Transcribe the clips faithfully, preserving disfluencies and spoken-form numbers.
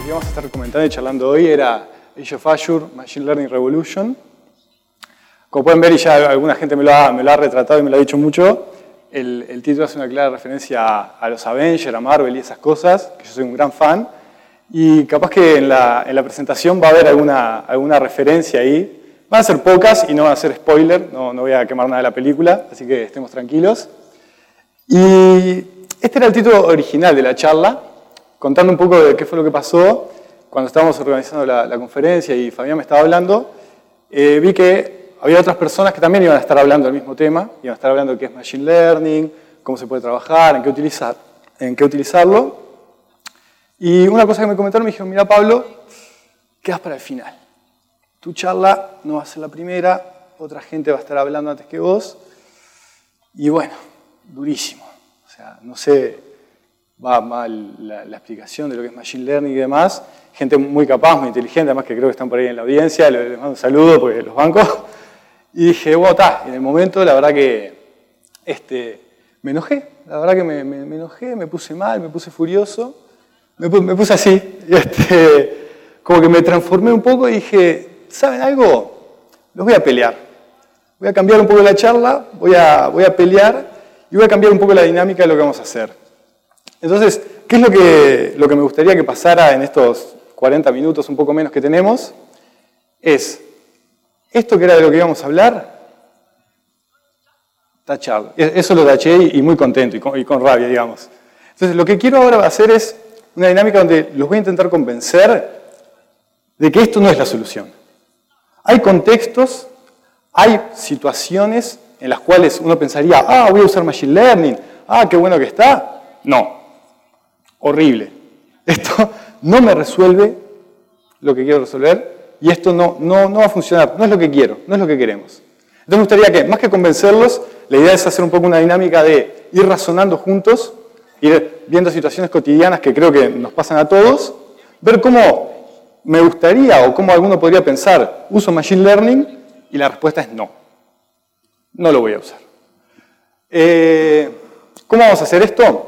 que vamos a estar comentando y charlando hoy era Age of Azure, Machine Learning Revolution. Como pueden ver, y ya alguna gente me lo ha, me lo ha retratado y me lo ha dicho mucho, el, el título hace una clara referencia a, a los Avengers, a Marvel y esas cosas, que yo soy un gran fan. Y capaz que en la, en la presentación va a haber alguna, alguna referencia ahí. Van a ser pocas y no van a ser spoiler, no, no voy a quemar nada de la película, así que estemos tranquilos. Y este era el título original de la charla, contando un poco de qué fue lo que pasó cuando estábamos organizando la, la conferencia y Fabián me estaba hablando. Eh, vi que había otras personas que también iban a estar hablando del mismo tema, iban a estar hablando de qué es Machine Learning, cómo se puede trabajar, en qué, utilizar, en qué utilizarlo. Y una cosa que me comentaron, me dijeron, mira Pablo, quedas para el final. Tu charla no va a ser la primera, otra gente va a estar hablando antes que vos. Y bueno, durísimo. O sea, no sé, va mal la, la explicación de lo que es Machine Learning y demás. Gente muy capaz, muy inteligente, además que creo que están por ahí en la audiencia. Les, les mando un saludo porque los banco. Y dije, bueno, está. En el momento, la verdad que este, me enojé. La verdad que me, me, me enojé, me puse mal, me puse furioso. Me, me puse así. Y este, como que me transformé un poco y dije, ¿saben algo? Los voy a pelear. Voy a cambiar un poco la charla, voy a, voy a pelear y voy a cambiar un poco la dinámica de lo que vamos a hacer. Entonces, ¿qué es lo que, lo que me gustaría que pasara en estos cuarenta minutos, un poco menos que tenemos? Es, esto que era de lo que íbamos a hablar, tacharlo. Eso lo taché y muy contento y con, y con rabia, digamos. Entonces, lo que quiero ahora hacer es una dinámica donde los voy a intentar convencer de que esto no es la solución. Hay contextos, hay situaciones en las cuales uno pensaría, ah, voy a usar Machine Learning, ah, qué bueno que está. No. Horrible. Esto no me resuelve lo que quiero resolver y esto no, no, no va a funcionar, no es lo que quiero, no es lo que queremos. Entonces me gustaría que, más que convencerlos, la idea es hacer un poco una dinámica de ir razonando juntos, ir viendo situaciones cotidianas que creo que nos pasan a todos, ver cómo me gustaría o cómo alguno podría pensar, ¿uso Machine Learning? Y la respuesta es no. No lo voy a usar. Eh, ¿Cómo vamos a hacer esto?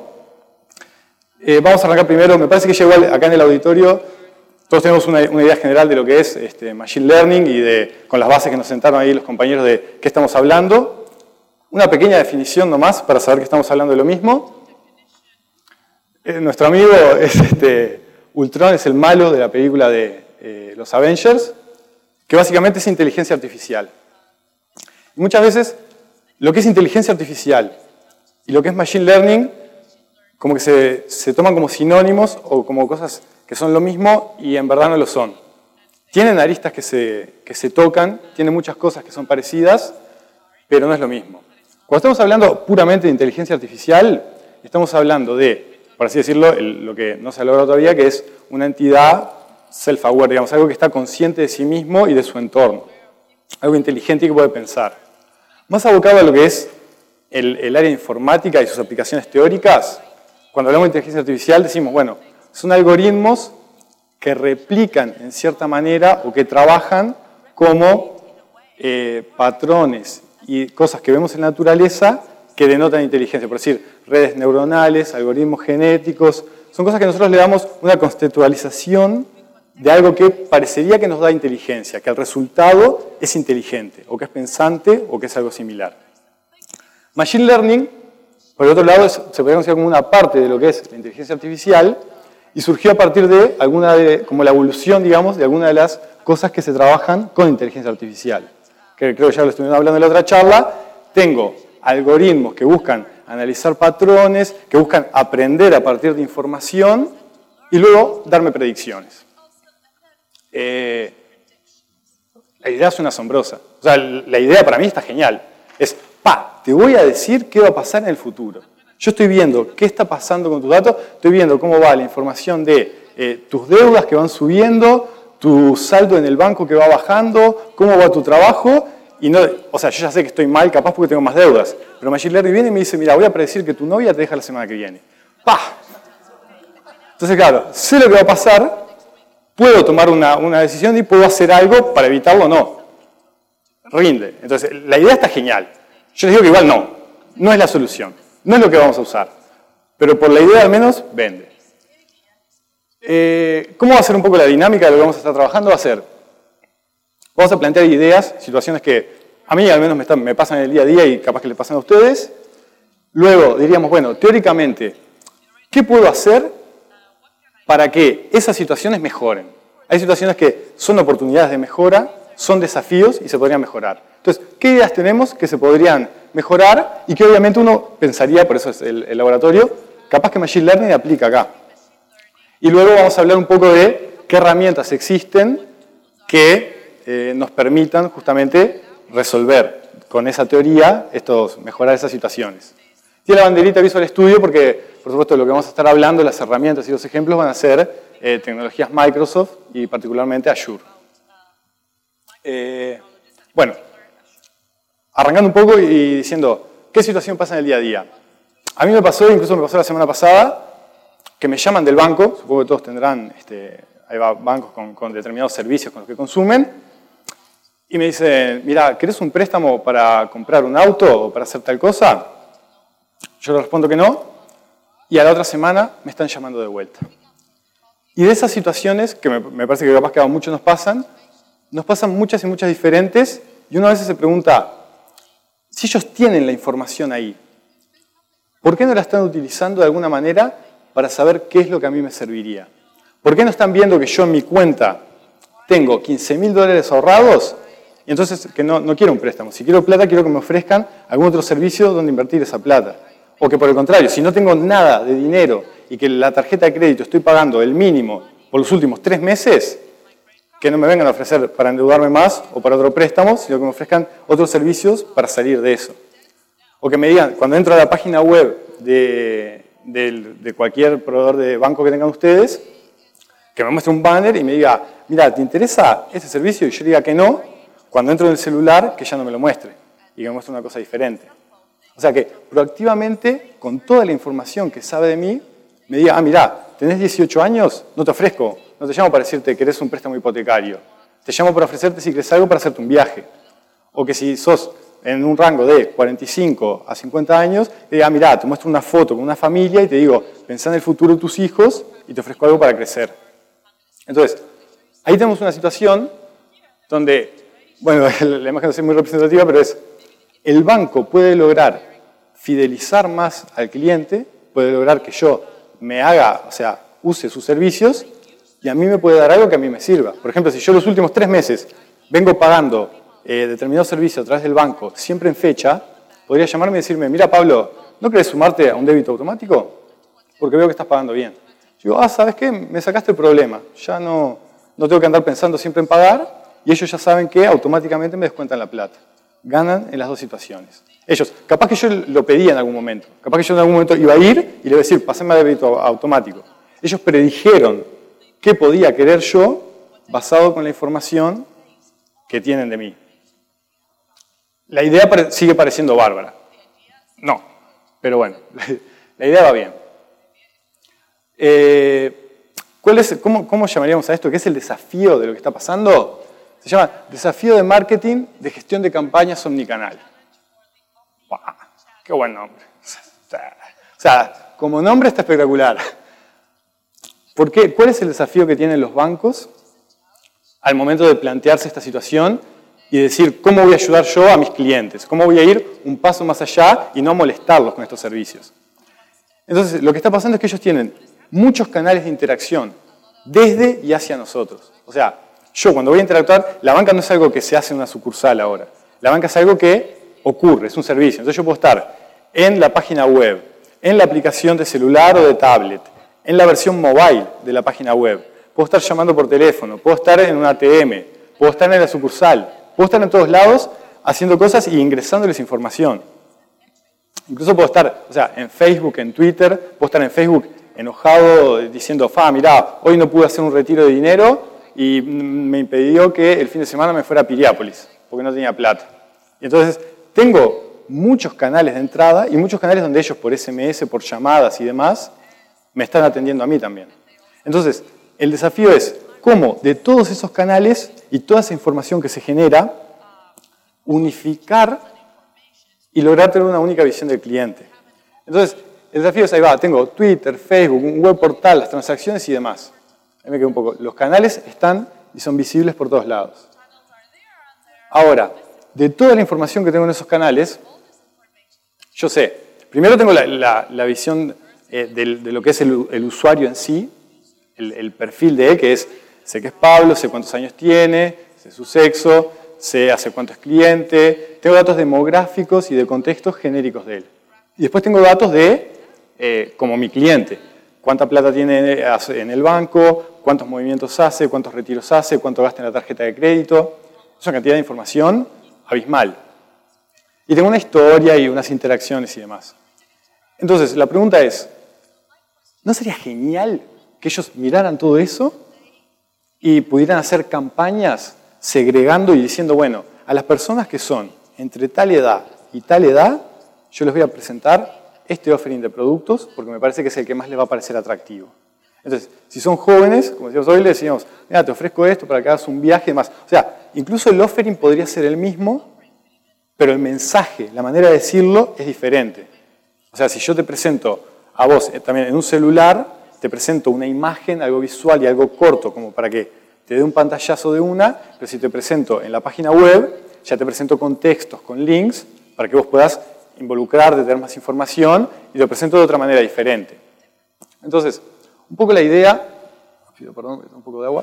Eh, vamos a arrancar primero, me parece que ya igual acá en el auditorio todos tenemos una, una idea general de lo que es este, Machine Learning y de, con las bases que nos sentaron ahí los compañeros de qué estamos hablando. Una pequeña definición nomás para saber que estamos hablando de lo mismo. Eh, nuestro amigo es este, Ultron, es el malo de la película de eh, los Avengers, que básicamente es inteligencia artificial. Y muchas veces lo que es inteligencia artificial y lo que es Machine Learning como que se, se toman como sinónimos o como cosas que son lo mismo y en verdad no lo son. Tienen aristas que se, que se tocan, tienen muchas cosas que son parecidas, pero no es lo mismo. Cuando estamos hablando puramente de inteligencia artificial, estamos hablando de, por así decirlo, el, lo que no se ha logrado todavía, que es una entidad self-aware, digamos, algo que está consciente de sí mismo y de su entorno. Algo inteligente y que puede pensar. Más abocado a lo que es el, el área informática y sus aplicaciones teóricas, cuando hablamos de inteligencia artificial decimos, bueno, son algoritmos que replican en cierta manera o que trabajan como eh, patrones y cosas que vemos en la naturaleza que denotan inteligencia. Por decir, redes neuronales, algoritmos genéticos, son cosas que nosotros le damos una conceptualización de algo que parecería que nos da inteligencia, que el resultado es inteligente, o que es pensante, o que es algo similar. Machine Learning, por el otro lado, es, se podría considerar como una parte de lo que es la inteligencia artificial, y surgió a partir de alguna de, como la evolución, digamos, de alguna de las cosas que se trabajan con inteligencia artificial. Que creo que ya lo estuvimos hablando en la otra charla. Tengo algoritmos que buscan analizar patrones, que buscan aprender a partir de información, y luego darme predicciones. Eh, la idea suena asombrosa. O sea, la idea para mí está genial. Es, pa, te voy a decir qué va a pasar en el futuro. Yo estoy viendo qué está pasando con tus datos, estoy viendo cómo va la información de eh, tus deudas que van subiendo, tu saldo en el banco que va bajando, cómo va tu trabajo. Y no, o sea, yo ya sé que estoy mal, capaz porque tengo más deudas. Pero Machine Learning viene y me dice, mira, voy a predecir que tu novia te deja la semana que viene. ¡Pah! Entonces, claro, sé lo que va a pasar, puedo tomar una, una decisión y puedo hacer algo para evitarlo o no. Rinde. Entonces, la idea está genial. Yo les digo que igual no. No es la solución. No es lo que vamos a usar. Pero por la idea al menos, vende. Eh, ¿Cómo va a ser un poco la dinámica de lo que vamos a estar trabajando? Va a ser, vamos a plantear ideas, situaciones que a mí al menos me, están, me pasan en el día a día y capaz que les pasan a ustedes. Luego diríamos, bueno, teóricamente, ¿qué puedo hacer para que esas situaciones mejoren? Hay situaciones que son oportunidades de mejora, son desafíos y se podrían mejorar. Entonces, ¿qué ideas tenemos que se podrían mejorar y que obviamente uno pensaría, por eso es el, el laboratorio, capaz que Machine Learning aplica acá? Y luego vamos a hablar un poco de qué herramientas existen que eh, nos permitan justamente resolver con esa teoría, estos, mejorar esas situaciones. Tiene la banderita Visual Studio porque, por supuesto, lo que vamos a estar hablando, las herramientas y los ejemplos van a ser eh, tecnologías Microsoft y particularmente Azure. Eh, bueno, arrancando un poco y diciendo, ¿qué situación pasa en el día a día? A mí me pasó, incluso me pasó la semana pasada, que me llaman del banco, supongo que todos tendrán, este, hay bancos con, con determinados servicios con los que consumen, y me dicen, mira, ¿querés un préstamo para comprar un auto o para hacer tal cosa? Yo le respondo que no, y a la otra semana me están llamando de vuelta. Y de esas situaciones, que me, me parece que capaz que a muchos nos pasan, nos pasan muchas y muchas diferentes, y uno a veces se pregunta, si ellos tienen la información ahí, ¿por qué no la están utilizando de alguna manera para saber qué es lo que a mí me serviría? ¿Por qué no están viendo que yo en mi cuenta tengo quince mil dólares ahorrados y entonces que no, no quiero un préstamo? Si quiero plata, quiero que me ofrezcan algún otro servicio donde invertir esa plata. O que por el contrario, si no tengo nada de dinero y que la tarjeta de crédito estoy pagando el mínimo por los últimos tres meses, que no me vengan a ofrecer para endeudarme más o para otro préstamo, sino que me ofrezcan otros servicios para salir de eso. O que me digan, cuando entro a la página web de, de, de cualquier proveedor de banco que tengan ustedes, que me muestre un banner y me diga, mira, ¿te interesa este servicio? Y yo diga que no, cuando entro en el celular, que ya no me lo muestre y que me muestre una cosa diferente. O sea que proactivamente, con toda la información que sabe de mí, me diga, ah, mira, tenés dieciocho años, no te ofrezco, no te llamo para decirte que querés un préstamo hipotecario, te llamo para ofrecerte si querés algo para hacerte un viaje. O que si sos en un rango de cuarenta y cinco a cincuenta años, te diga, ah, mira, te muestro una foto con una familia y te digo, pensá en el futuro de tus hijos y te ofrezco algo para crecer. Entonces, ahí tenemos una situación donde, bueno, la imagen no es muy representativa, pero es, el banco puede lograr fidelizar más al cliente, puede lograr que yo me haga, o sea, use sus servicios y a mí me puede dar algo que a mí me sirva. Por ejemplo, si yo los últimos tres meses vengo pagando eh, determinado servicio a través del banco, siempre en fecha, podría llamarme y decirme, mira Pablo, ¿no querés sumarte a un débito automático? Porque veo que estás pagando bien. Yo digo, ah, ¿sabes qué? Me sacaste el problema. Ya no, no tengo que andar pensando siempre en pagar y ellos ya saben que automáticamente me descuentan la plata. Ganan en las dos situaciones. Ellos, capaz que yo lo pedía en algún momento, capaz que yo en algún momento iba a ir y le iba a decir, pasame a débito automático. Ellos predijeron qué podía querer yo basado con la información que tienen de mí. La idea sigue pareciendo bárbara. No, pero bueno, la idea va bien. Eh, ¿cuál es, cómo, ¿Cómo llamaríamos a esto? ¿Qué es el desafío de lo que está pasando? Se llama Desafío de Marketing de Gestión de Campañas Omnicanal. ¡Wow! ¡Qué buen nombre! O sea, como nombre está espectacular. ¿Por qué? ¿Cuál es el desafío que tienen los bancos al momento de plantearse esta situación y decir cómo voy a ayudar yo a mis clientes? ¿Cómo voy a ir un paso más allá y no molestarlos con estos servicios? Entonces, lo que está pasando es que ellos tienen muchos canales de interacción desde y hacia nosotros. O sea, yo cuando voy a interactuar, la banca no es algo que se hace en una sucursal ahora. La banca es algo que ocurre, es un servicio. Entonces yo puedo estar en la página web, en la aplicación de celular o de tablet, en la versión mobile de la página web. Puedo estar llamando por teléfono, puedo estar en un A T M, puedo estar en la sucursal, puedo estar en todos lados haciendo cosas y ingresándoles información. Incluso puedo estar, o sea, en Facebook, en Twitter, puedo estar en Facebook enojado diciendo, fa, mirá, hoy no pude hacer un retiro de dinero y me impidió que el fin de semana me fuera a Piriápolis, porque no tenía plata. Y entonces tengo muchos canales de entrada y muchos canales donde ellos por S M S, por llamadas y demás, me están atendiendo a mí también. Entonces, el desafío es cómo de todos esos canales y toda esa información que se genera, unificar y lograr tener una única visión del cliente. Entonces, el desafío es, ahí va, tengo Twitter, Facebook, un web portal, las transacciones y demás. Ahí me quedé un poco. Los canales están y son visibles por todos lados. Ahora, de toda la información que tengo en esos canales, yo sé, primero tengo la, la, la visión eh, de, de lo que es el, el usuario en sí, el, el perfil de él, que es, sé que es Pablo, sé cuántos años tiene, sé su sexo, sé hace cuánto es cliente, tengo datos demográficos y de contextos genéricos de él. Y después tengo datos de, eh, como mi cliente, cuánta plata tiene en el banco, cuántos movimientos hace, cuántos retiros hace, cuánto gasta en la tarjeta de crédito. Es una cantidad de información abismal. Y tengo una historia y unas interacciones y demás. Entonces, la pregunta es, ¿no sería genial que ellos miraran todo eso y pudieran hacer campañas segregando y diciendo, bueno, a las personas que son entre tal edad y tal edad, yo les voy a presentar este offering de productos porque me parece que es el que más les va a parecer atractivo. Entonces, si son jóvenes, como decíamos hoy, les decíamos, mira, te ofrezco esto para que hagas un viaje y demás. O sea, incluso el offering podría ser el mismo, pero el mensaje, la manera de decirlo es diferente. O sea, si yo te presento a vos eh, también en un celular, te presento una imagen, algo visual y algo corto, como para que te dé un pantallazo de una, pero si te presento en la página web, ya te presento con textos, con links, para que vos puedas involucrarte, tener más información, y lo presento de otra manera diferente. Entonces, un poco la idea, pido perdón, un poco de agua,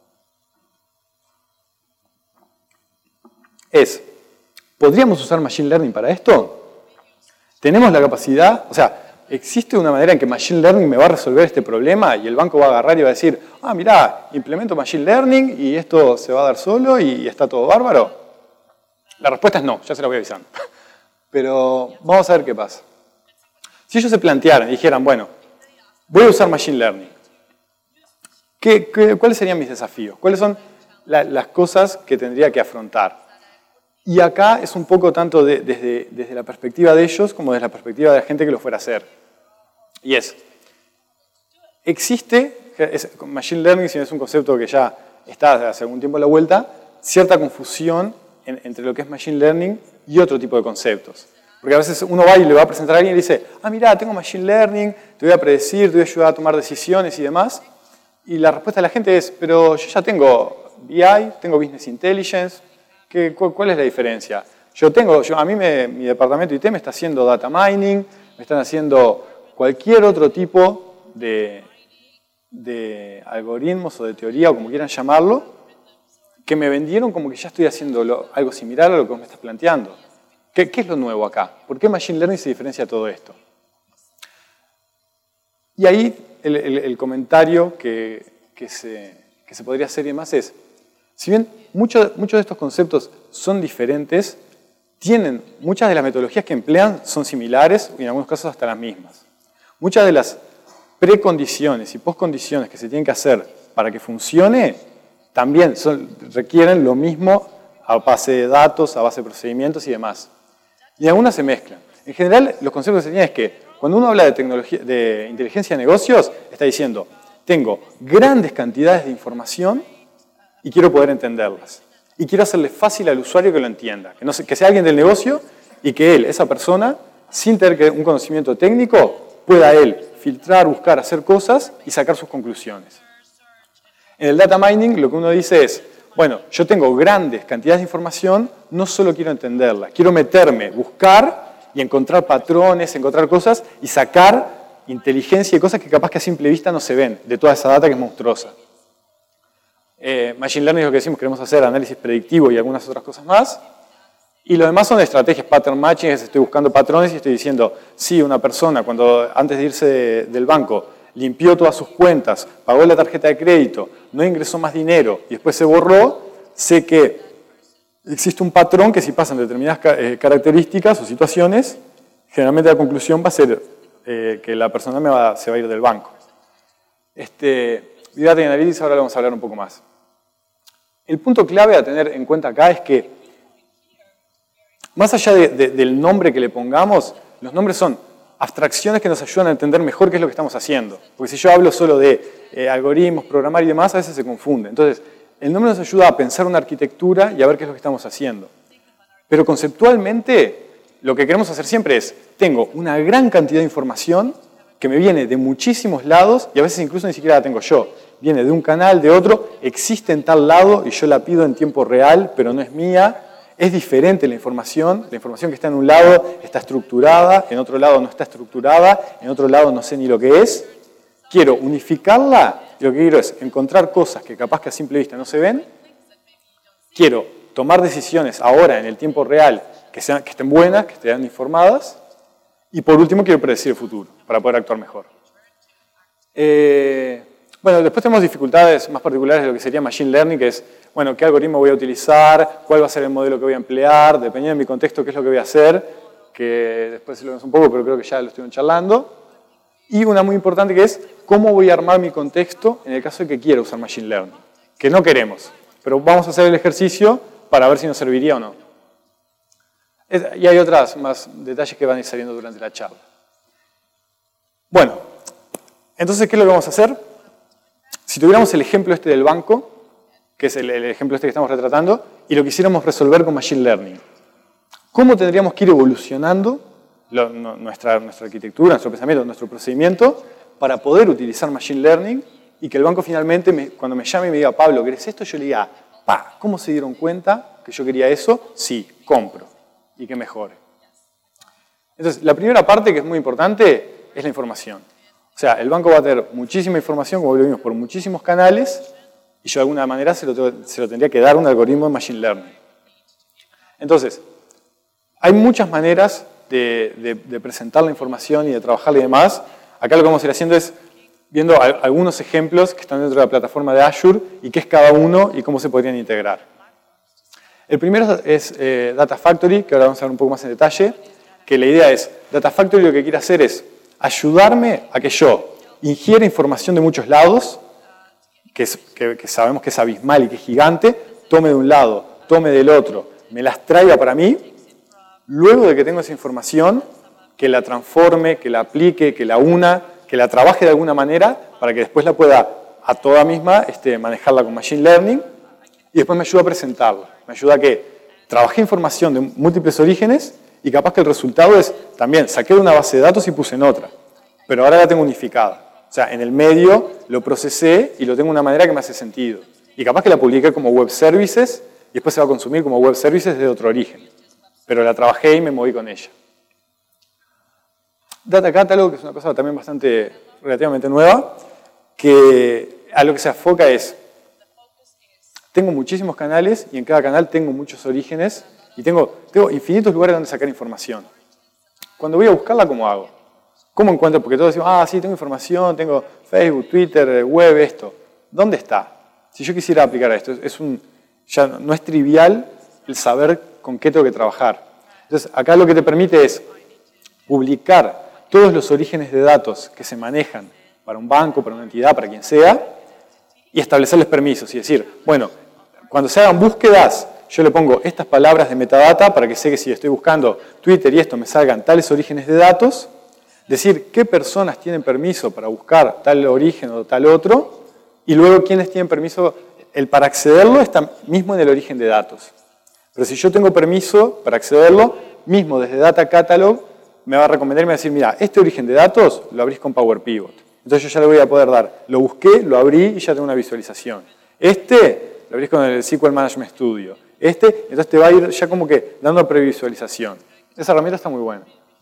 es, ¿podríamos usar Machine Learning para esto? ¿Tenemos la capacidad? O sea, ¿existe una manera en que Machine Learning me va a resolver este problema y el banco va a agarrar y va a decir, ah, mirá, implemento Machine Learning y esto se va a dar solo y está todo bárbaro? La respuesta es no, ya se la voy avisando. Pero vamos a ver qué pasa. Si ellos se plantearan y dijeran, bueno, voy a usar Machine Learning, ¿qué, qué, ¿cuáles serían mis desafíos? ¿Cuáles son la, las cosas que tendría que afrontar? Y acá es un poco tanto de, desde, desde la perspectiva de ellos como desde la perspectiva de la gente que lo fuera a hacer. Y es, existe, es, Machine Learning, si no es un concepto que ya está hace algún tiempo a la vuelta, cierta confusión en, entre lo que es Machine Learning y otro tipo de conceptos. Porque a veces uno va y le va a presentar a alguien y le dice, ah, mira, tengo Machine Learning, te voy a predecir, te voy a ayudar a tomar decisiones y demás. Y la respuesta de la gente es, pero yo ya tengo B I, tengo Business Intelligence, ¿qué, ¿cuál es la diferencia? Yo tengo, yo, a mí me, mi departamento I T me está haciendo data mining, me están haciendo cualquier otro tipo de, de algoritmos o de teoría, o como quieran llamarlo, que me vendieron como que ya estoy haciendo lo, algo similar a lo que vos me estás planteando. ¿Qué, ¿Qué es lo nuevo acá? ¿Por qué Machine Learning se diferencia de todo esto? Y ahí el, el, el comentario que, que, se, que se podría hacer y demás es, si bien muchos muchos de estos conceptos son diferentes, tienen, muchas de las metodologías que emplean son similares y en algunos casos hasta las mismas. Muchas de las precondiciones y postcondiciones que se tienen que hacer para que funcione también son, requieren lo mismo a base de datos, a base de procedimientos y demás. Y algunas se mezclan. En general, los conceptos que se tienen es que cuando uno habla de, tecnología, de inteligencia de negocios, está diciendo, tengo grandes cantidades de información y quiero poder entenderlas. Y quiero hacerle fácil al usuario que lo entienda. Que, no sea, que sea alguien del negocio y que él, esa persona, sin tener un conocimiento técnico, pueda él filtrar, buscar, hacer cosas y sacar sus conclusiones. En el data mining lo que uno dice es, bueno, yo tengo grandes cantidades de información, no solo quiero entenderla, quiero meterme, buscar y encontrar patrones, encontrar cosas y sacar inteligencia y cosas que capaz que a simple vista no se ven de toda esa data que es monstruosa. Eh, Machine Learning es lo que decimos, queremos hacer análisis predictivo y algunas otras cosas más. Y lo demás son estrategias, pattern matching, es estoy buscando patrones y estoy diciendo, sí, una persona cuando antes de irse de, del banco limpió todas sus cuentas, pagó la tarjeta de crédito, no ingresó más dinero y después se borró, sé que existe un patrón que si pasan determinadas características o situaciones, generalmente la conclusión va a ser eh, que la persona me va, se va a ir del banco. Este, Data Analytics ahora lo vamos a hablar un poco más. El punto clave a tener en cuenta acá es que, más allá de, de, del nombre que le pongamos, los nombres son abstracciones que nos ayudan a entender mejor qué es lo que estamos haciendo. Porque si yo hablo solo de eh, algoritmos, programar y demás, a veces se confunde. Entonces, el nombre nos ayuda a pensar una arquitectura y a ver qué es lo que estamos haciendo. Pero conceptualmente, lo que queremos hacer siempre es, tengo una gran cantidad de información que me viene de muchísimos lados y a veces incluso ni siquiera la tengo yo. viene de un canal, de otro, existe en tal lado y yo la pido en tiempo real, pero no es mía. Es diferente la información. La información que está en un lado está estructurada, en otro lado no está estructurada, en otro lado no sé ni lo que es. Quiero unificarla y lo que quiero es encontrar cosas que capaz que a simple vista no se ven. Quiero tomar decisiones ahora en el tiempo real que, sean, que estén buenas, que estén informadas. Y por último quiero predecir el futuro para poder actuar mejor. Eh, bueno, después tenemos dificultades más particulares de lo que sería Machine Learning, que es, bueno, qué algoritmo voy a utilizar, cuál va a ser el modelo que voy a emplear, dependiendo de mi contexto, qué es lo que voy a hacer, que después lo vemos un poco, pero creo que ya lo estuvieron charlando. Y una muy importante que es, cómo voy a armar mi contexto en el caso de que quiera usar Machine Learning, que no queremos, pero vamos a hacer el ejercicio para ver si nos serviría o no. Y hay otros más detalles que van a ir saliendo durante la charla. Bueno, entonces, ¿qué es lo que vamos a hacer? Si tuviéramos el ejemplo este del banco, que es el, el ejemplo este que estamos retratando, y lo quisiéramos resolver con Machine Learning, ¿cómo tendríamos que ir evolucionando lo, no, nuestra, nuestra arquitectura, nuestro pensamiento, nuestro procedimiento, para poder utilizar Machine Learning y que el banco finalmente, me, cuando me llame y me diga, Pablo, ¿querés esto? Yo le diga, pa, ¿cómo se dieron cuenta que yo quería eso? Sí, compro. Y que mejore. Entonces, la primera parte que es muy importante es la información. O sea, el banco va a tener muchísima información, como lo vimos, por muchísimos canales, y yo de alguna manera se lo, se lo tendría que dar un algoritmo de Machine Learning. Entonces, hay muchas maneras de, de, de presentar la información y de trabajarla y demás. Acá lo que vamos a ir haciendo es viendo algunos ejemplos que están dentro de la plataforma de Azure y qué es cada uno y cómo se podrían integrar. El primero es eh, Data Factory, que ahora vamos a ver un poco más en detalle, que la idea es, Data Factory lo que quiere hacer es ayudarme a que yo ingiera información de muchos lados, que, es, que, que sabemos que es abismal y que es gigante, tome de un lado, tome del otro, me las traiga para mí, luego de que tengo esa información, que la transforme, que la aplique, que la una, que la trabaje de alguna manera, para que después la pueda a toda misma este, manejarla con Machine Learning, y después me ayuda a presentarla. Me ayuda a que trabajé información de múltiples orígenes y capaz que el resultado es también saqué de una base de datos y puse en otra. Pero ahora la tengo unificada. O sea, en el medio lo procesé y lo tengo de una manera que me hace sentido. Y capaz que la publiqué como web services y después se va a consumir como web services de otro origen. Pero la trabajé y me moví con ella. Data Catalog, que es una cosa también bastante relativamente nueva, que a lo que se enfoca es tengo muchísimos canales y en cada canal tengo muchos orígenes y tengo, tengo infinitos lugares donde sacar información. Cuando voy a buscarla, ¿cómo hago? ¿Cómo encuentro? Porque todos decimos, ah, sí, tengo información, tengo Facebook, Twitter, web, esto. ¿Dónde está? Si yo quisiera aplicar a esto, es un, ya no es trivial el saber con qué tengo que trabajar. Entonces, acá lo que te permite es publicar todos los orígenes de datos que se manejan para un banco, para una entidad, para quien sea, y establecerles permisos y decir, bueno, cuando se hagan búsquedas, yo le pongo estas palabras de metadata para que sé que si estoy buscando Twitter y esto me salgan tales orígenes de datos, decir qué personas tienen permiso para buscar tal origen o tal otro, y luego quiénes tienen permiso, el para accederlo está mismo en el origen de datos. Pero si yo tengo permiso para accederlo, mismo desde Data Catalog, me va a recomendar y me va a decir, mira, este origen de datos lo abrís con Power Pivot. Entonces yo ya le voy a poder dar, lo busqué, lo abrí y ya tengo una visualización. Este lo abrís con el S Q L Management Studio. Este, entonces te va a ir ya como que dando previsualización. Esa herramienta está muy buena.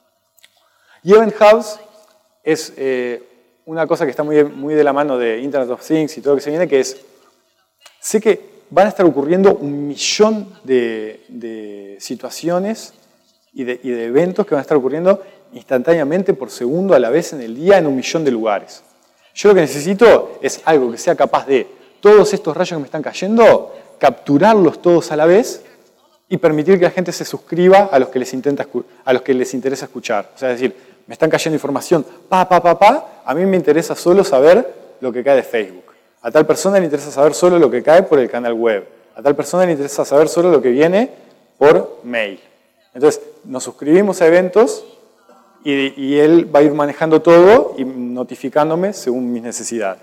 Y Event Hubs es eh, una cosa que está muy, muy de la mano de Internet of Things y todo lo que se viene, que es, sé que van a estar ocurriendo un millón de, de situaciones y de, y de eventos que van a estar ocurriendo instantáneamente por segundo a la vez en el día en un millón de lugares. Yo lo que necesito es algo que sea capaz de todos estos rayos que me están cayendo, capturarlos todos a la vez y permitir que la gente se suscriba a los que les, intenta, a los que les interesa escuchar. O sea, es decir, me están cayendo información, pa, pa, pa, pa, a mí me interesa solo saber lo que cae de Facebook. A tal persona le interesa saber solo lo que cae por el canal web. A tal persona le interesa saber solo lo que viene por mail. Entonces, nos suscribimos a eventos y, y él va a ir manejando todo y notificándome según mis necesidades.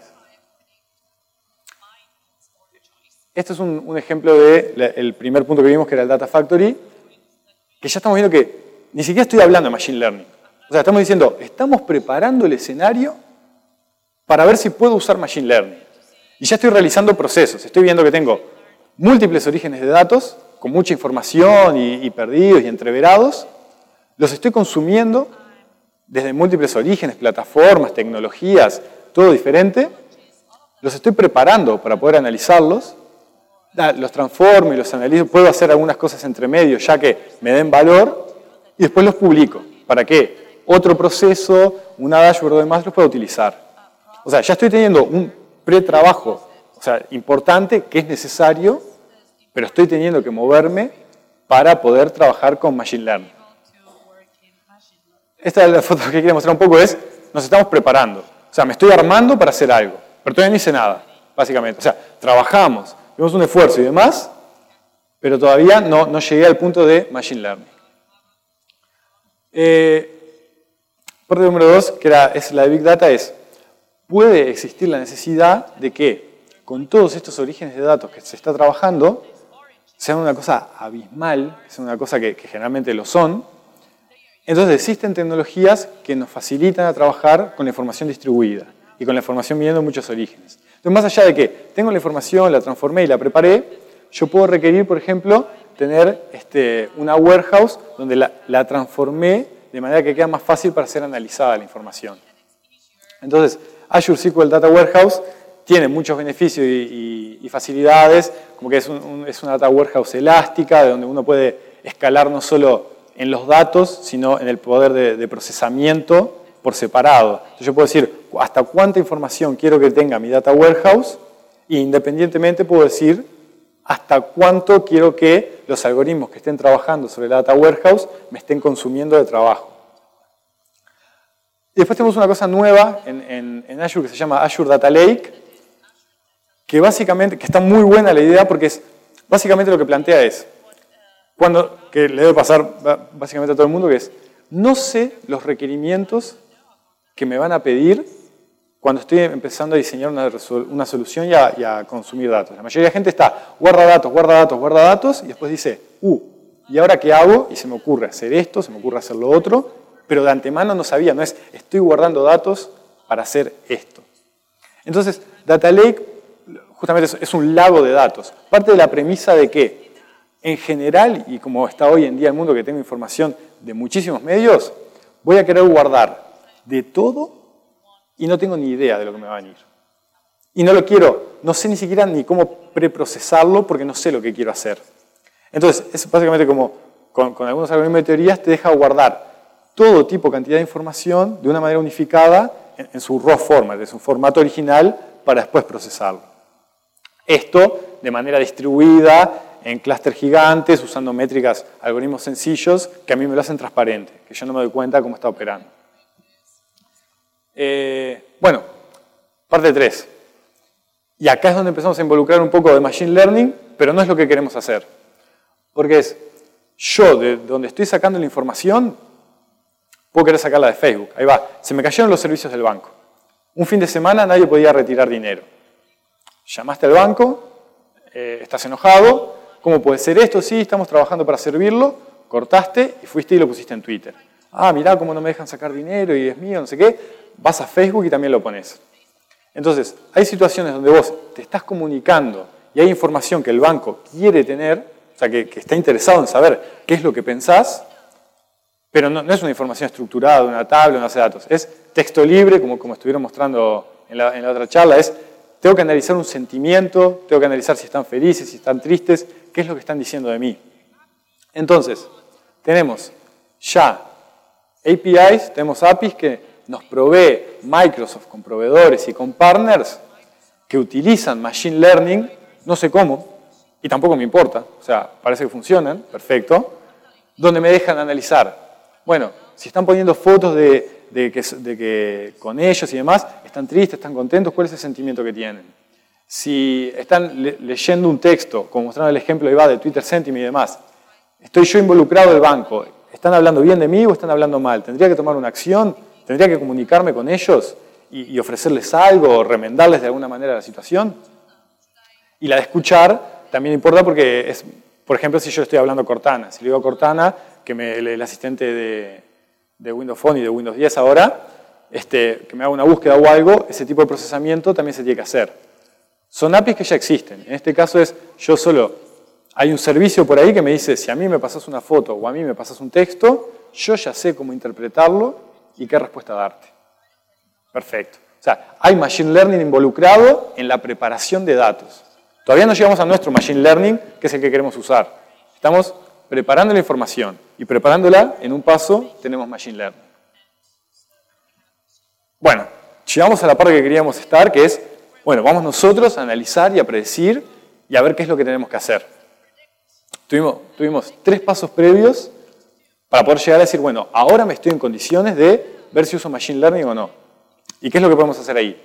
Este es un, un ejemplo del primer punto que vimos, que era el Data Factory, que ya estamos viendo que ni siquiera estoy hablando de Machine Learning. O sea, estamos diciendo, estamos preparando el escenario para ver si puedo usar Machine Learning. Y ya estoy realizando procesos. Estoy viendo que tengo múltiples orígenes de datos, con mucha información y, y perdidos y entreverados. Los estoy consumiendo desde múltiples orígenes, plataformas, tecnologías, todo diferente. Los estoy preparando para poder analizarlos. Los transformo y los analizo. Puedo hacer algunas cosas entre medio ya que me den valor. Y después los publico. ¿Para qué? Otro proceso, una dashboard o demás los puedo utilizar. O sea, ya estoy teniendo un pretrabajo, o sea, importante, que es necesario, pero estoy teniendo que moverme para poder trabajar con Machine Learning. Esta es la foto que quería mostrar un poco, es, nos estamos preparando. O sea, me estoy armando para hacer algo, pero todavía no hice nada, básicamente. O sea, trabajamos, hicimos un esfuerzo y demás, pero todavía no, no llegué al punto de Machine Learning. Eh, parte número dos, que era, es la de Big Data, es, puede existir la necesidad de que con todos estos orígenes de datos que se está trabajando, sean una cosa abismal, sean una cosa que, que generalmente lo son. Entonces existen tecnologías que nos facilitan a trabajar con la información distribuida y con la información viniendo de muchos orígenes. Entonces, más allá de que tengo la información, la transformé y la preparé, yo puedo requerir, por ejemplo, tener este, una warehouse donde la, la transformé de manera que queda más fácil para ser analizada la información. Entonces, Azure S Q L Data Warehouse tiene muchos beneficios y, y, y facilidades, como que es, un, un, es una data warehouse elástica, de donde uno puede escalar no solo en los datos, sino en el poder de, de procesamiento por separado. Entonces yo puedo decir hasta cuánta información quiero que tenga mi data warehouse, e independientemente puedo decir hasta cuánto quiero que los algoritmos que estén trabajando sobre la data warehouse me estén consumiendo de trabajo. Y después tenemos una cosa nueva en, en, en Azure que se llama Azure Data Lake, que básicamente, que está muy buena la idea porque es, básicamente lo que plantea es, cuando, que le debe pasar básicamente a todo el mundo, que es, no sé los requerimientos que me van a pedir cuando estoy empezando a diseñar una, una solución y a, y a consumir datos. La mayoría de la gente está, guarda datos, guarda datos, guarda datos, y después dice, uh, ¿y ahora qué hago? Y se me ocurre hacer esto, se me ocurre hacer lo otro, pero de antemano no sabía, no es, estoy guardando datos para hacer esto. Entonces, Data Lake justamente es un lago de datos. Parte de la premisa de que, en general, y como está hoy en día el mundo que tengo información de muchísimos medios, voy a querer guardar de todo y no tengo ni idea de lo que me va a venir. Y no lo quiero, no sé ni siquiera ni cómo preprocesarlo porque no sé lo que quiero hacer. Entonces, es básicamente como con, con algunos algoritmos de teorías te deja guardar todo tipo, cantidad de información de una manera unificada en, en su raw format, en su formato original, para después procesarlo. Esto de manera distribuida, en clústeres gigantes, usando métricas, algoritmos sencillos, que a mí me lo hacen transparente, que yo no me doy cuenta cómo está operando. Eh, bueno, parte tres. Y acá es donde empezamos a involucrar un poco de Machine Learning, pero no es lo que queremos hacer. Porque es, yo de donde estoy sacando la información, puedo querer sacarla de Facebook. Ahí va, se me cayeron los servicios del banco. Un fin de semana nadie podía retirar dinero. Llamaste al banco, eh, estás enojado, ¿cómo puede ser esto? Sí, estamos trabajando para servirlo, cortaste y fuiste y lo pusiste en Twitter. Ah, mirá cómo no me dejan sacar dinero y es mío, no sé qué. Vas a Facebook y también lo pones. Entonces, hay situaciones donde vos te estás comunicando y hay información que el banco quiere tener, o sea, que, que está interesado en saber qué es lo que pensás, pero no, no es una información estructurada, una tabla, una base de datos. Es texto libre, como, como estuvieron mostrando en la, en la otra charla, es tengo que analizar un sentimiento, tengo que analizar si están felices, si están tristes, qué es lo que están diciendo de mí. Entonces, tenemos ya A P Is, tenemos A P Is que nos provee Microsoft con proveedores y con partners que utilizan Machine Learning, no sé cómo, y tampoco me importa, o sea, parece que funcionan, perfecto, donde me dejan analizar. Bueno, si están poniendo fotos de, de, que, de que con ellos y demás, están tristes, están contentos, ¿cuál es el sentimiento que tienen? Si están le, leyendo un texto, como mostraron el ejemplo ahí va de Twitter Sentiment y demás, estoy yo involucrado del banco, ¿están hablando bien de mí o están hablando mal? ¿Tendría que tomar una acción? ¿Tendría que comunicarme con ellos y, y ofrecerles algo o remendarles de alguna manera la situación? Y la de escuchar también importa porque es, por ejemplo, si yo estoy hablando Cortana, si le digo a Cortana que me, el, el asistente de, de Windows Phone y de Windows diez ahora, este, que me haga una búsqueda o algo, ese tipo de procesamiento también se tiene que hacer. Son A P Is que ya existen. En este caso es, yo solo, hay un servicio por ahí que me dice, si a mí me pasas una foto o a mí me pasas un texto, yo ya sé cómo interpretarlo y qué respuesta darte. Perfecto. O sea, hay Machine Learning involucrado en la preparación de datos. Todavía no llegamos a nuestro Machine Learning, que es el que queremos usar. Estamos preparando la información y preparándola, en un paso tenemos Machine Learning. Bueno, llegamos a la parte que queríamos estar, que es, bueno, vamos nosotros a analizar y a predecir y a ver qué es lo que tenemos que hacer. Tuvimos, tuvimos tres pasos previos para poder llegar a decir, bueno, ahora me estoy en condiciones de ver si uso Machine Learning o no. ¿Y qué es lo que podemos hacer ahí?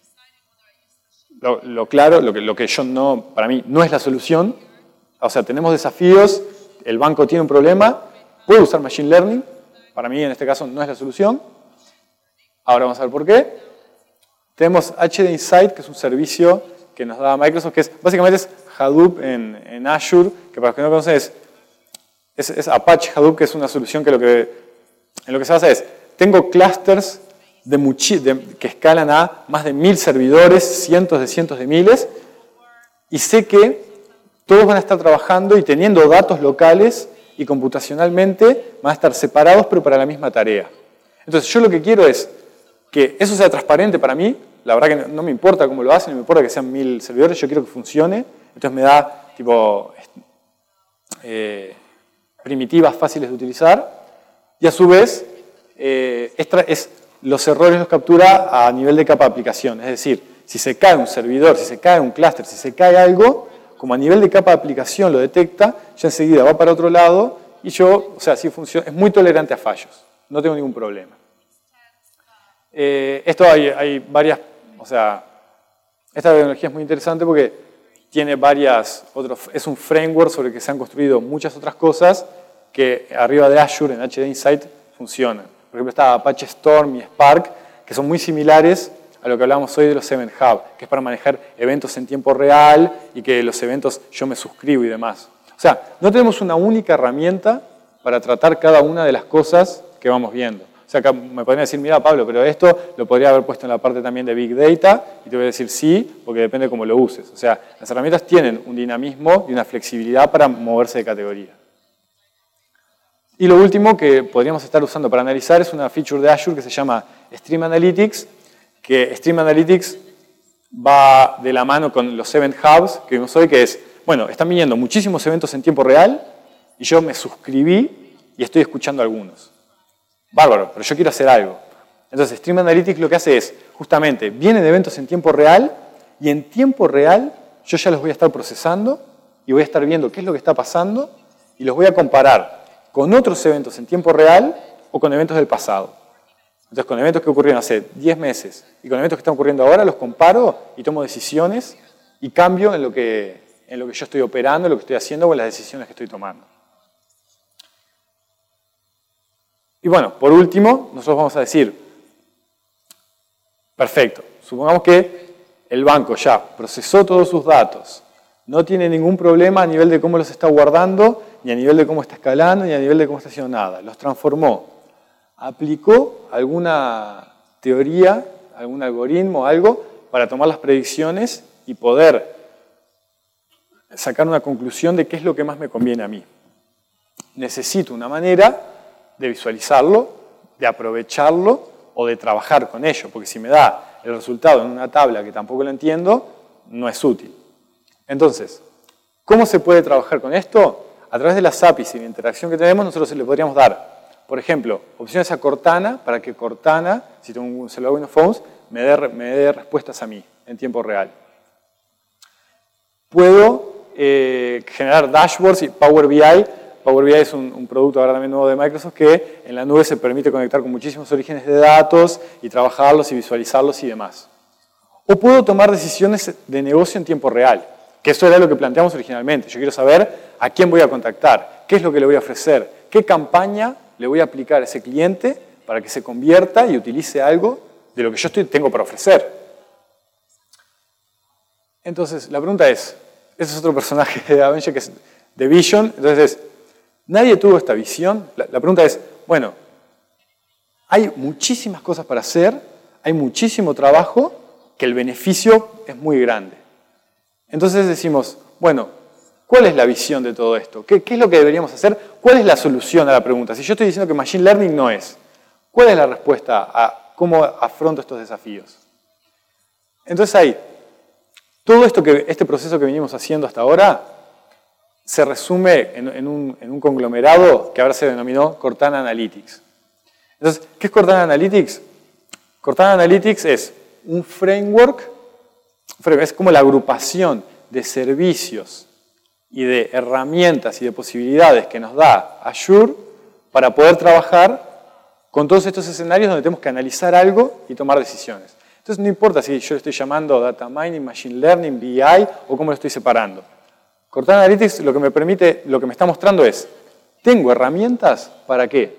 Lo, lo claro, lo que, lo que yo no, para mí no es la solución. O sea, tenemos desafíos, el banco tiene un problema, puedo usar Machine Learning, para mí en este caso no es la solución. Ahora vamos a ver por qué. Tenemos H D Insight, que es un servicio que nos da Microsoft, que es básicamente es Hadoop en, en Azure, que para los que no conocen es, es, es Apache Hadoop, que es una solución que, lo que en lo que se basa es, tengo clusters de de, que escalan a más de mil servidores, cientos de cientos de miles, y sé que todos van a estar trabajando y teniendo datos locales y computacionalmente van a estar separados, pero para la misma tarea. Entonces, yo lo que quiero es que eso sea transparente para mí. La verdad que no me importa cómo lo hacen, no me importa que sean mil servidores, yo quiero que funcione. Entonces me da tipo eh, primitivas fáciles de utilizar. Y a su vez, eh, esta es, los errores los captura a nivel de capa de aplicación. Es decir, si se cae un servidor, si se cae un clúster, si se cae algo, como a nivel de capa de aplicación lo detecta, ya enseguida va para otro lado y yo, o sea, sí funciona, es muy tolerante a fallos. No tengo ningún problema. Eh, esto hay, hay varias, o sea, esta tecnología es muy interesante porque tiene varias, otros, es un framework sobre el que se han construido muchas otras cosas que arriba de Azure, en H D Insight, funcionan. Por ejemplo, está Apache Storm y Spark, que son muy similares a lo que hablamos hoy de los Event Hub, que es para manejar eventos en tiempo real y que los eventos yo me suscribo y demás. O sea, no tenemos una única herramienta para tratar cada una de las cosas que vamos viendo. O sea, acá me podrían decir, mira Pablo, pero esto lo podría haber puesto en la parte también de Big Data, y te voy a decir sí, porque depende de cómo lo uses. O sea, las herramientas tienen un dinamismo y una flexibilidad para moverse de categoría. Y lo último que podríamos estar usando para analizar es una feature de Azure que se llama Stream Analytics, que Stream Analytics va de la mano con los Event Hubs que vimos hoy, que es, bueno, están viniendo muchísimos eventos en tiempo real, y yo me suscribí y estoy escuchando algunos. Bárbaro, pero yo quiero hacer algo. Entonces, Stream Analytics lo que hace es, justamente, vienen eventos en tiempo real y en tiempo real yo ya los voy a estar procesando y voy a estar viendo qué es lo que está pasando y los voy a comparar con otros eventos en tiempo real o con eventos del pasado. Entonces, con eventos que ocurrieron hace diez meses y con eventos que están ocurriendo ahora, los comparo y tomo decisiones y cambio en lo que, en lo que yo estoy operando, en lo que estoy haciendo o en las decisiones que estoy tomando. Y bueno, por último, nosotros vamos a decir, perfecto, supongamos que el banco ya procesó todos sus datos, no tiene ningún problema a nivel de cómo los está guardando, ni a nivel de cómo está escalando, ni a nivel de cómo está haciendo nada, los transformó, aplicó alguna teoría, algún algoritmo, algo, para tomar las predicciones y poder sacar una conclusión de qué es lo que más me conviene a mí. Necesito una manera de visualizarlo, de aprovecharlo o de trabajar con ello, porque si me da el resultado en una tabla que tampoco lo entiendo, no es útil. Entonces, ¿cómo se puede trabajar con esto? A través de las A P Is y la interacción que tenemos, nosotros le podríamos dar, por ejemplo, opciones a Cortana, para que Cortana, si tengo un celular Windows Phone, me dé, me dé respuestas a mí en tiempo real. Puedo eh, generar dashboards y Power B I. Power B I es un, un producto ahora también nuevo de Microsoft que en la nube se permite conectar con muchísimos orígenes de datos y trabajarlos y visualizarlos y demás. O puedo tomar decisiones de negocio en tiempo real, que eso era lo que planteamos originalmente. Yo quiero saber a quién voy a contactar, qué es lo que le voy a ofrecer, qué campaña le voy a aplicar a ese cliente para que se convierta y utilice algo de lo que yo estoy, tengo para ofrecer. Entonces, la pregunta es, ese es otro personaje de Avenger que es de Vision, entonces nadie tuvo esta visión. La, la pregunta es, bueno, hay muchísimas cosas para hacer, hay muchísimo trabajo, que el beneficio es muy grande. Entonces decimos, bueno, ¿cuál es la visión de todo esto? ¿Qué, ¿Qué es lo que deberíamos hacer? ¿Cuál es la solución a la pregunta? Si yo estoy diciendo que Machine Learning no es, ¿cuál es la respuesta a cómo afronto estos desafíos? Entonces ahí, todo esto que, este proceso que venimos haciendo hasta ahora se resume en, en, un, en un conglomerado que ahora se denominó Cortana Analytics. Entonces, ¿qué es Cortana Analytics? Cortana Analytics es un framework, es como la agrupación de servicios y de herramientas y de posibilidades que nos da Azure para poder trabajar con todos estos escenarios donde tenemos que analizar algo y tomar decisiones. Entonces no importa si yo le estoy llamando Data Mining, Machine Learning, B I o cómo lo estoy separando. Cortana Analytics lo que me permite, lo que me está mostrando es, tengo herramientas para que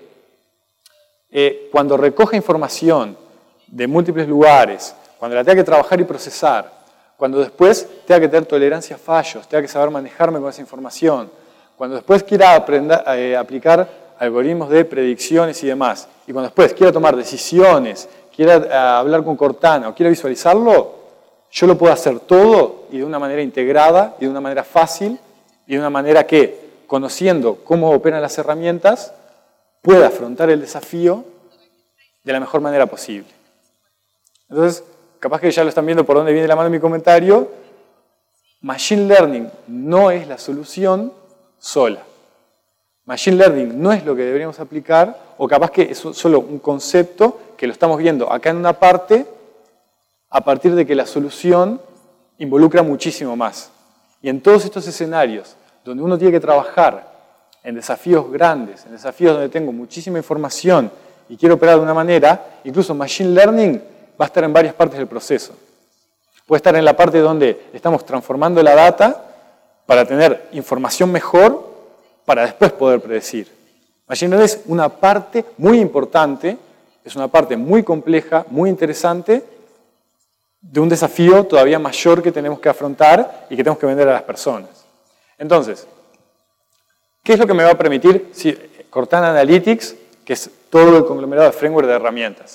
eh, cuando recoja información de múltiples lugares, cuando la tenga que trabajar y procesar, cuando después tenga que tener tolerancia a fallos, tenga que saber manejarme con esa información, cuando después quiera aprender, eh, aplicar algoritmos de predicciones y demás, y cuando después quiera tomar decisiones, quiera eh, hablar con Cortana o quiera visualizarlo, yo lo puedo hacer todo y de una manera integrada y de una manera fácil y de una manera que, conociendo cómo operan las herramientas, pueda afrontar el desafío de la mejor manera posible. Entonces, capaz que ya lo están viendo por dónde viene la mano de mi comentario, Machine Learning no es la solución sola. Machine Learning no es lo que deberíamos aplicar, o capaz que es solo un concepto que lo estamos viendo acá en una parte, a partir de que la solución involucra muchísimo más. Y en todos estos escenarios, donde uno tiene que trabajar en desafíos grandes, en desafíos donde tengo muchísima información y quiero operar de una manera, incluso Machine Learning va a estar en varias partes del proceso. Puede estar en la parte donde estamos transformando la data para tener información mejor, para después poder predecir. Machine Learning es una parte muy importante, es una parte muy compleja, muy interesante, de un desafío todavía mayor que tenemos que afrontar y que tenemos que vender a las personas. Entonces, ¿qué es lo que me va a permitir si, Cortana Analytics, que es todo el conglomerado de framework de herramientas?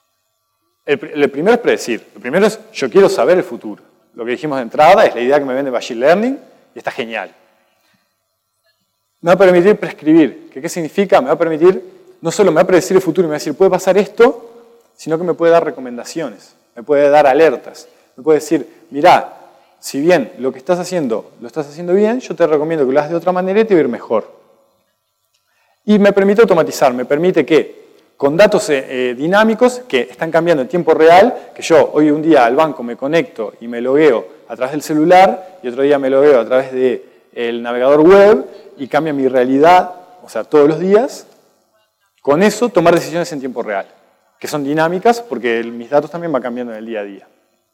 El, el primero es predecir. El primero es, yo quiero saber el futuro. Lo que dijimos de entrada es la idea que me vende Machine Learning y está genial. Me va a permitir prescribir. ¿Qué, qué significa? Me va a permitir, no solo me va a predecir el futuro y me va a decir, puede pasar esto, sino que me puede dar recomendaciones, me puede dar alertas, me puede decir, mirá, si bien lo que estás haciendo lo estás haciendo bien, yo te recomiendo que lo hagas de otra manera y te va a ir mejor. Y me permite automatizar, me permite que con datos eh, dinámicos que están cambiando en tiempo real, que yo hoy un día al banco me conecto y me logueo a través del celular y otro día me logueo a través del navegador web y cambia mi realidad, o sea, todos los días, con eso tomar decisiones en tiempo real, que son dinámicas porque mis datos también van cambiando en el día a día.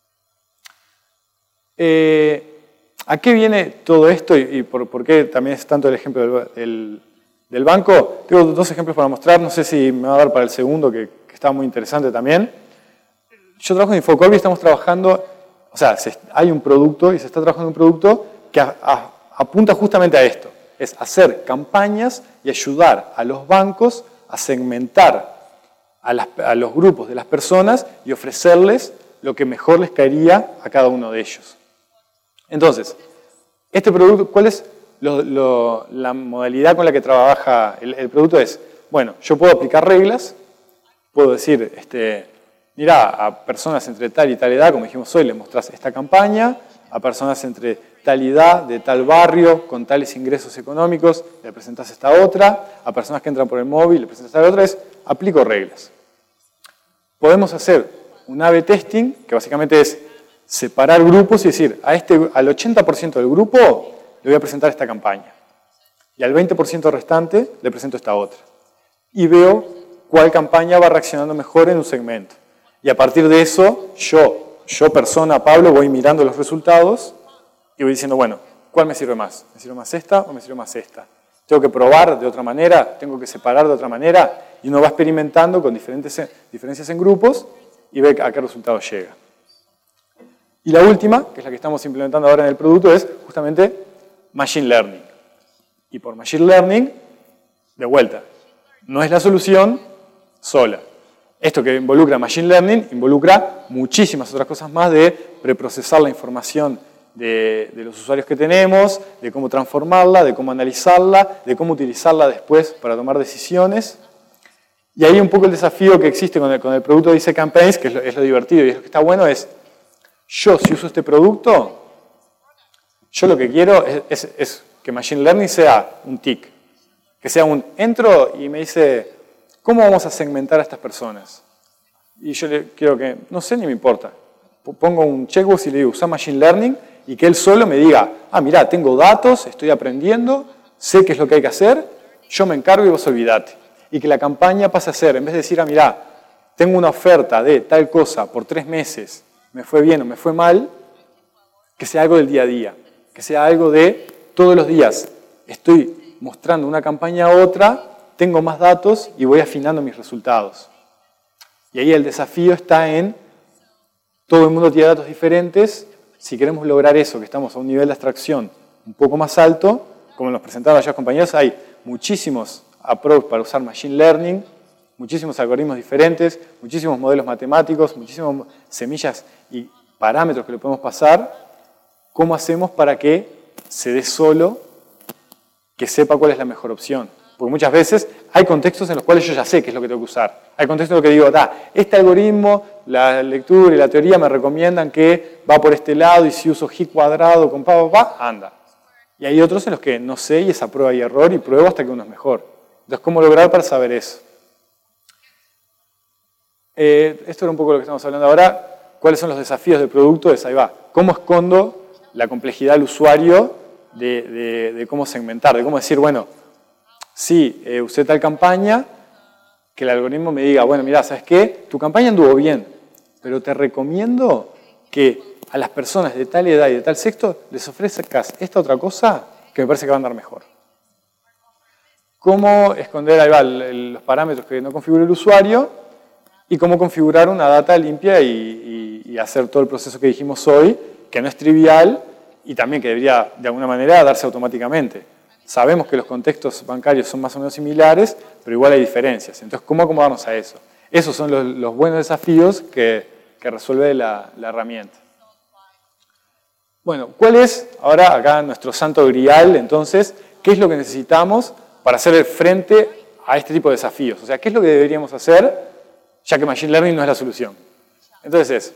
Eh, ¿A qué viene todo esto y, y por, por qué también es tanto el ejemplo del, del, del banco? Tengo dos ejemplos para mostrar, no sé si me va a dar para el segundo, que, que está muy interesante también. Yo trabajo en Infocorp y estamos trabajando, o sea, se, hay un producto y se está trabajando en un producto que a, a, apunta justamente a esto, es hacer campañas y ayudar a los bancos a segmentar a, las, a los grupos de las personas y ofrecerles lo que mejor les caería a cada uno de ellos. Entonces, este producto, ¿cuál es lo, lo, la modalidad con la que trabaja el, el producto? Es, bueno, yo puedo aplicar reglas, puedo decir, este, mirá, a personas entre tal y tal edad, como dijimos hoy, les mostrás esta campaña, a personas entre tal edad, de tal barrio, con tales ingresos económicos, le presentás esta otra, a personas que entran por el móvil, le presentás esta otra, es, aplico reglas. Podemos hacer un A B testing, que básicamente es separar grupos y decir, a este, al ochenta por ciento del grupo le voy a presentar esta campaña. Y al veinte por ciento restante le presento esta otra. Y veo cuál campaña va reaccionando mejor en un segmento. Y a partir de eso, yo, yo persona, Pablo, voy mirando los resultados y voy diciendo, bueno, ¿cuál me sirve más? ¿Me sirve más esta o me sirve más esta? Tengo que probar de otra manera, tengo que separar de otra manera, y uno va experimentando con diferentes diferencias en grupos y ve a qué resultado llega. Y la última, que es la que estamos implementando ahora en el producto, es justamente Machine Learning. Y por Machine Learning, de vuelta, no es la solución sola. Esto que involucra Machine Learning involucra muchísimas otras cosas más de preprocesar la información de, de los usuarios que tenemos, de cómo transformarla, de cómo analizarla, de cómo utilizarla después para tomar decisiones. Y ahí un poco el desafío que existe con el, con el producto de I C Campaigns, que es lo, es lo divertido y es lo que está bueno, es yo si uso este producto, yo lo que quiero es, es, es que Machine Learning sea un tick, que sea un entro y me dice, ¿cómo vamos a segmentar a estas personas? Y yo le quiero que, no sé ni me importa, pongo un checkbox y le digo, usa Machine Learning y que él solo me diga, ah, mirá, tengo datos, estoy aprendiendo, sé qué es lo que hay que hacer, yo me encargo y vos olvidate. Y que la campaña pase a ser, en vez de decir, ah, mirá, tengo una oferta de tal cosa por tres meses, me fue bien o me fue mal, que sea algo del día a día, que sea algo de todos los días. Estoy mostrando una campaña a otra, tengo más datos y voy afinando mis resultados. Y ahí el desafío está en, todo el mundo tiene datos diferentes, si queremos lograr eso, que estamos a un nivel de abstracción un poco más alto, como nos presentaron ya los compañeros, hay muchísimos approach para usar Machine Learning, muchísimos algoritmos diferentes, muchísimos modelos matemáticos, muchísimas semillas y parámetros que le podemos pasar. ¿Cómo hacemos para que se dé solo, que sepa cuál es la mejor opción? Porque muchas veces hay contextos en los cuales yo ya sé qué es lo que tengo que usar. Hay contextos en los que digo, da, este algoritmo, la lectura y la teoría me recomiendan que va por este lado y si uso G cuadrado con pa, pa, pa, anda. Y hay otros en los que no sé y es a prueba y error y pruebo hasta que uno es mejor. Entonces, ¿cómo lograr para saber eso? Eh, esto era un poco lo que estamos hablando ahora. ¿Cuáles son los desafíos del producto? Es ahí va. ¿Cómo escondo la complejidad del usuario de, de, de cómo segmentar? De cómo decir, bueno, sí, eh, usé tal campaña, que el algoritmo me diga, bueno, mira, ¿sabes qué? Tu campaña anduvo bien, pero te recomiendo que a las personas de tal edad y de tal sexo les ofrezcas esta otra cosa que me parece que va a andar mejor. Cómo esconder ahí va, los parámetros que no configura el usuario y cómo configurar una data limpia y, y, y hacer todo el proceso que dijimos hoy, que no es trivial y también que debería de alguna manera darse automáticamente. Sabemos que los contextos bancarios son más o menos similares, pero igual hay diferencias. Entonces, ¿cómo acomodarnos a eso? Esos son los, los buenos desafíos que, que resuelve la, la herramienta. Bueno, ¿cuál es ahora acá nuestro santo grial? Entonces, ¿qué es lo que necesitamos para hacer frente a este tipo de desafíos? O sea, ¿qué es lo que deberíamos hacer, ya que Machine Learning no es la solución? Entonces es,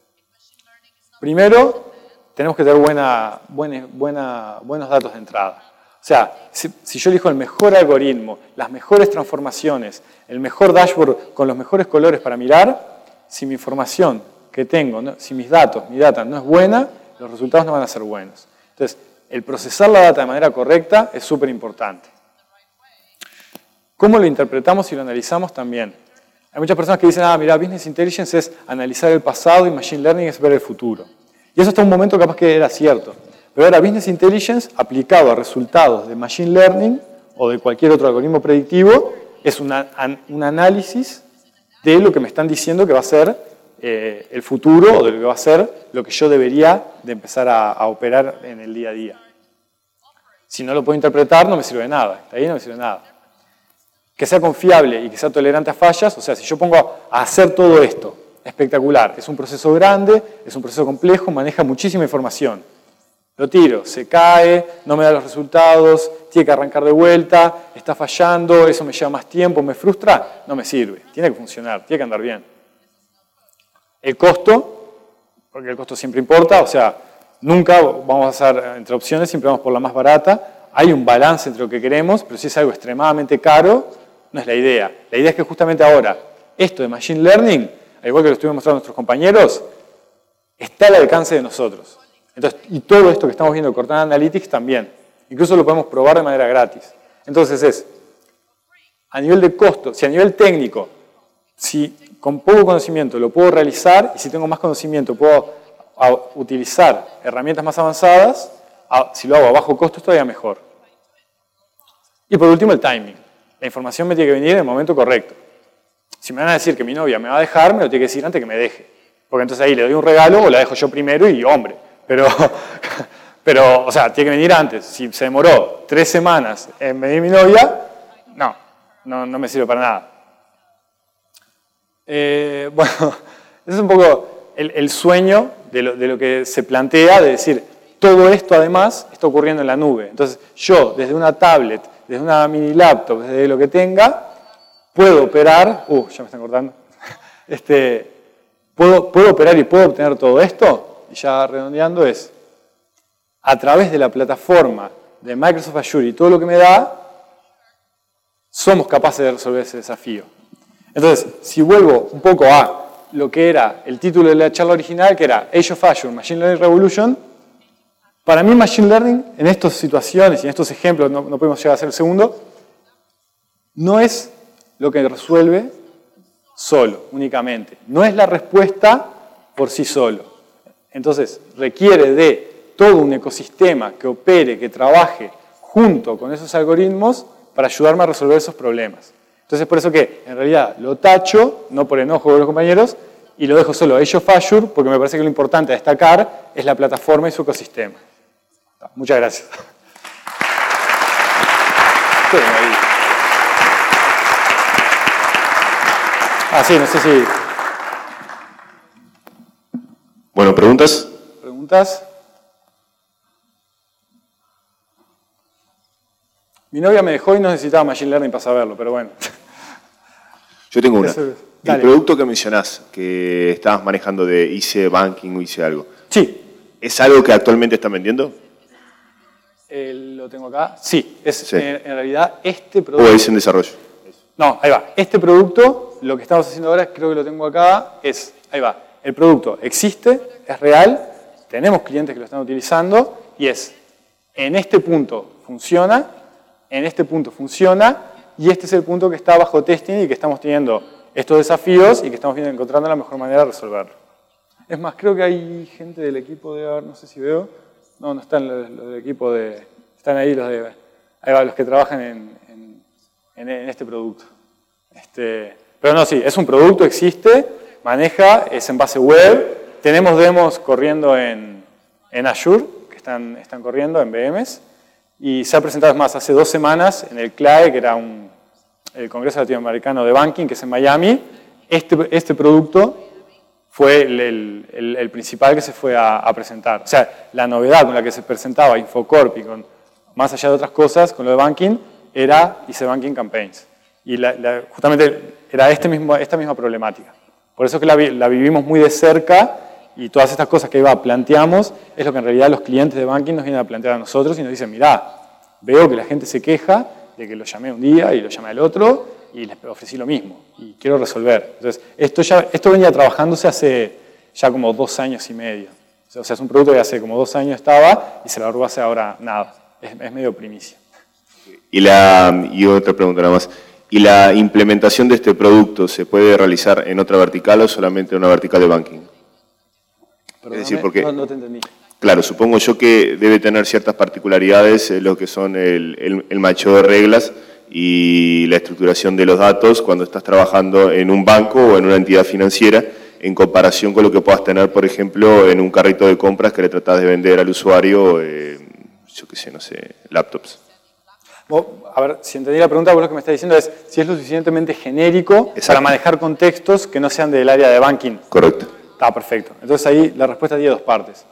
primero, tenemos que tener buena, buena, buena, buenos datos de entrada. O sea, si, si yo elijo el mejor algoritmo, las mejores transformaciones, el mejor dashboard con los mejores colores para mirar, si mi información que tengo, ¿no? si mis datos, mi data no es buena, los resultados no van a ser buenos. Entonces, el procesar la data de manera correcta es súper importante. ¿Cómo lo interpretamos y lo analizamos también? Hay muchas personas que dicen, ah, mira, Business Intelligence es analizar el pasado y Machine Learning es ver el futuro. Y eso hasta un momento capaz que era cierto. Pero ahora Business Intelligence aplicado a resultados de Machine Learning o de cualquier otro algoritmo predictivo es una, un análisis de lo que me están diciendo que va a ser eh, el futuro o de lo que va a ser lo que yo debería de empezar a, a operar en el día a día. Si no lo puedo interpretar no me sirve de nada. Hasta ahí no me sirve de nada. Que sea confiable y que sea tolerante a fallas, o sea, si yo pongo a hacer todo esto, espectacular, es un proceso grande, es un proceso complejo, maneja muchísima información. Lo tiro, se cae, no me da los resultados, tiene que arrancar de vuelta, está fallando, eso me lleva más tiempo, me frustra, no me sirve. Tiene que funcionar, tiene que andar bien. El costo, porque el costo siempre importa, o sea, nunca vamos a hacer entre opciones, siempre vamos por la más barata. Hay un balance entre lo que queremos, pero si es algo extremadamente caro, no es la idea. La idea es que justamente ahora, esto de Machine Learning, al igual que lo estuvimos mostrando a nuestros compañeros, está al alcance de nosotros. Entonces, y todo esto que estamos viendo de Cortana Analytics también. Incluso lo podemos probar de manera gratis. Entonces es, a nivel de costo, si a nivel técnico, si con poco conocimiento lo puedo realizar, y si tengo más conocimiento puedo utilizar herramientas más avanzadas, si lo hago a bajo costo es todavía mejor. Y por último el timing. La información me tiene que venir en el momento correcto. Si me van a decir que mi novia me va a dejar, me lo tiene que decir antes que me deje. Porque entonces ahí le doy un regalo o la dejo yo primero y hombre. Pero, pero, o sea, tiene que venir antes. Si se demoró tres semanas en venir mi novia, no, no, no me sirve para nada. Eh, bueno, ese es un poco el, el sueño de lo, de lo que se plantea, de decir, todo esto además está ocurriendo en la nube. Entonces yo desde una tablet, desde una mini laptop, desde lo que tenga, puedo operar, uh, ya me están cortando, este, puedo, puedo operar y puedo obtener todo esto, y ya redondeando es, a través de la plataforma de Microsoft Azure y todo lo que me da, somos capaces de resolver ese desafío. Entonces, si vuelvo un poco a lo que era el título de la charla original, que era Age of Azure, Machine Learning Revolution, para mí Machine Learning, en estas situaciones y en estos ejemplos, no, no podemos llegar a ser el segundo, no es lo que resuelve solo, únicamente. No es la respuesta por sí solo. Entonces, requiere de todo un ecosistema que opere, que trabaje junto con esos algoritmos para ayudarme a resolver esos problemas. Entonces, por eso que, en realidad, lo tacho, no por enojo de los compañeros, y lo dejo solo Age of Azure, porque me parece que lo importante a destacar es la plataforma y su ecosistema. Muchas gracias. Ah, sí, no sé si... Bueno, ¿preguntas? ¿Preguntas? Mi novia me dejó y no necesitaba Machine Learning para saberlo, pero bueno. Yo tengo una. Eso, el dale. Producto que mencionás, que estabas manejando de I C Banking o I C algo. Sí. ¿Es algo que actualmente están vendiendo? Eh, lo tengo acá. Sí, es Sí. En, en realidad este ¿O producto... es en desarrollo? No, ahí va. Este producto, lo que estamos haciendo ahora, creo que lo tengo acá, es, ahí va, el producto existe, es real, tenemos clientes que lo están utilizando y es, en este punto funciona, en este punto funciona y este es el punto que está bajo testing y que estamos teniendo estos desafíos y que estamos viendo, encontrando la mejor manera de resolverlo. Es más, creo que hay gente del equipo de, a ver, no sé si veo, no, no están los, los del equipo de, están ahí los de, ahí va, los que trabajan en, en, en, en este producto. Este, pero no, sí, es un producto, existe, maneja, es en base web, tenemos demos corriendo en, en Azure, que están, están corriendo en V Ms, y se ha presentado más hace dos semanas en el C L A E, que era un, el Congreso Latinoamericano de Banking, que es en Miami. Este, este producto fue el, el, el principal que se fue a, a presentar. O sea, la novedad con la que se presentaba Infocorp y con, más allá de otras cosas, con lo de Banking, era I C Banking Campaigns. Y la, la, justamente era este mismo, esta misma problemática. Por eso es que la, la vivimos muy de cerca y todas estas cosas que iba planteamos es lo que en realidad los clientes de Banking nos vienen a plantear a nosotros y nos dicen, mirá, veo que la gente se queja de que lo llamé un día y lo llamé al otro y les ofrecí lo mismo y quiero resolver. Entonces, esto, ya, esto venía trabajándose hace ya como dos años y medio. O sea, es un producto que hace como dos años estaba y se largó hace ahora nada. Es, es medio primicia. Y, la, y otra pregunta nada más. ¿Y la implementación de este producto se puede realizar en otra vertical o solamente en una vertical de banking? Perdóname, es decir, porque, no, no te entendí. Claro, supongo yo que debe tener ciertas particularidades eh, lo que son el, el, el macheo de reglas y la estructuración de los datos cuando estás trabajando en un banco o en una entidad financiera en comparación con lo que puedas tener, por ejemplo, en un carrito de compras que le tratás de vender al usuario, eh, yo qué sé, no sé, laptops. Vos, a ver, si entendí la pregunta, vos lo que me estás diciendo es si es lo suficientemente genérico Exacto. para manejar contextos que no sean del área de banking. Correcto. Está perfecto. Entonces ahí la respuesta tiene dos partes.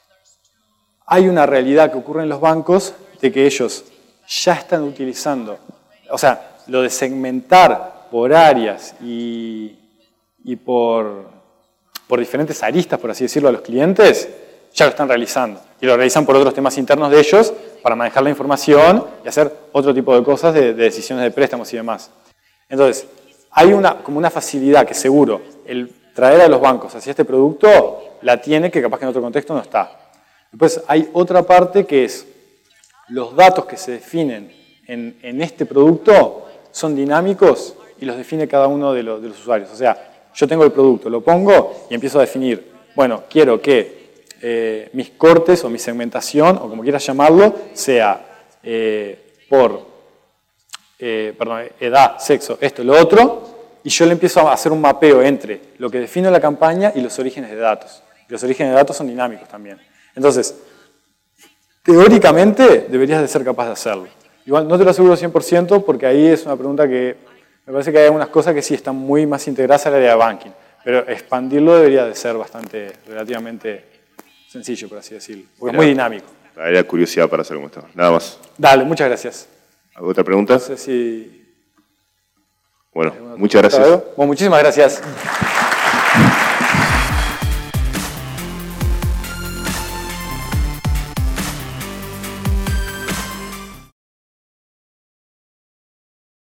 Hay una realidad que ocurre en los bancos de que ellos ya están utilizando, o sea, lo de segmentar por áreas y, y por, por diferentes aristas, por así decirlo, a los clientes, ya lo están realizando. Y lo realizan por otros temas internos de ellos para manejar la información y hacer otro tipo de cosas de, de decisiones de préstamos y demás. Entonces, hay una, como una facilidad que seguro el traer a los bancos hacia este producto la tiene que capaz que en otro contexto no está. Después hay otra parte que es los datos que se definen en, en este producto son dinámicos y los define cada uno de los, de los usuarios. O sea, yo tengo el producto, lo pongo y empiezo a definir, bueno, quiero que eh, mis cortes o mi segmentación, o como quieras llamarlo, sea eh, por eh, perdón, edad, sexo, esto y lo otro, y yo le empiezo a hacer un mapeo entre lo que define la campaña y los orígenes de datos. Y los orígenes de datos son dinámicos también. Entonces, teóricamente deberías de ser capaz de hacerlo. Igual no te lo aseguro cien por ciento porque ahí es una pregunta que me parece que hay algunas cosas que sí están muy más integradas al área de banking, pero expandirlo debería de ser bastante, relativamente sencillo, por así decirlo, porque es muy dinámico. Era curiosidad para saber cómo estaba. Nada más. Dale, muchas gracias. ¿Alguna otra pregunta? No sé si... Bueno, muchas gracias. Bueno, muchísimas gracias.